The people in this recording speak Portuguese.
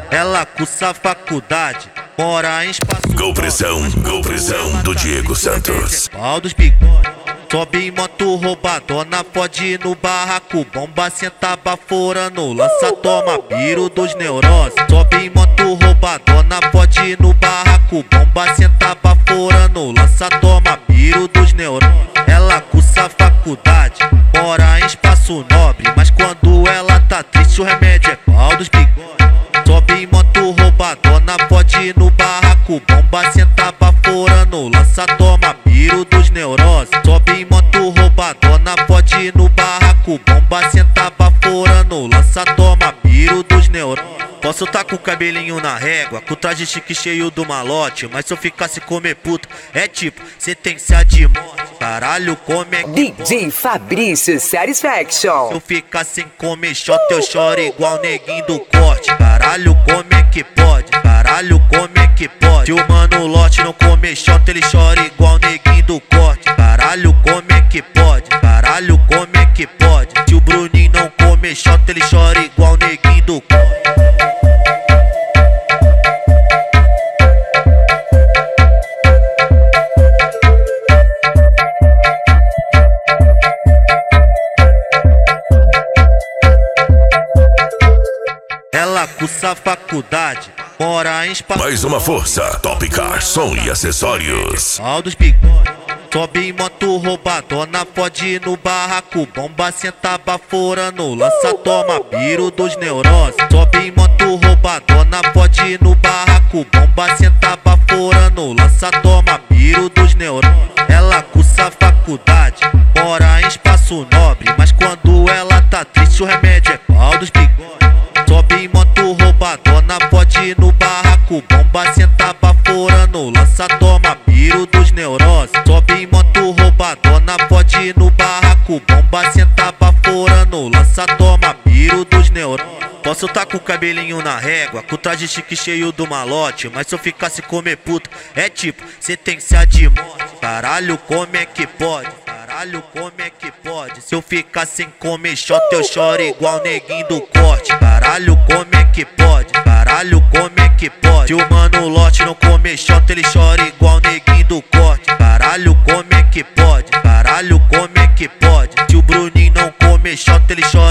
ela cursa faculdade, mora em espaço. Gol pressão do Diego Santos. Pau dos bigode, sobe em moto roubadona, fode no barraco, bomba senta baforando, lança toma piro dos neuroses. Sobe em moto roubadona, fode no barraco, bomba senta baforando, lança toma piro dos neuroses. Ela cursa faculdade, mora em espaço nobre, mas quando ela tá triste o remédio é pau dos bigode. Sobe em moto roubadona, fode no barraco, bomba senta baforando, lança toma piro dos neuroses. Sobe em moto roubadona, fode no barraco, bomba senta baforando, lança toma piro dos neuroses. Posso tá com o cabelinho na régua, com o traje chique cheio do malote, mas se eu ficasse comer puta, é tipo sentença de morte. Caralho, como é que DJ Fabrício Satisfaction. se eu ficar sem comer shot, eu choro igual neguinho do corte. Caralho, como é que pode? Caralho, como é que pode? Se o mano lote não comer shot, ele chora igual neguinho do corte. Caralho, como é que pode? Caralho, como é que pode? Se o Bruninho não comer shot, ele chora igual neguinho do corte. Ela cursa faculdade, mora em espaço. Mais uma força, Top Car, som e acessórios. Pau dos bigode, sobe em moto roubadona, fode no barraco, bomba senta baforando, lança toma piro dos neuroses. Sobe em moto roubadona, fode no barraco, bomba senta baforando, lança toma piro dos neuroses. Ela cursa faculdade, mora em espaço nobre, mas quando ela tá triste o remédio é pau dos bigode. Sobe em moto roubadona, fode no barraco, bomba senta baforando, lança toma piro dos neuroses. Sobe em moto roubadona, fode no barraco, bomba senta baforando, lança toma piro dos neuroses. Posso tá com o cabelinho na régua, com o traje chique cheio do malote, mas se eu ficasse comer puta, é tipo sentença de morte. Caralho, como é que pode? Caralho, como é que pode? Se eu ficar sem comer shot, eu choro igual neguinho do corte. Caralho, como é que pode? Caralho, como é que pode? Se o mano lote não comer shot, ele chora igual neguinho do corte. Caralho, como é que pode? Caralho, como é que pode? Se o Bruninho não comer shot, ele chora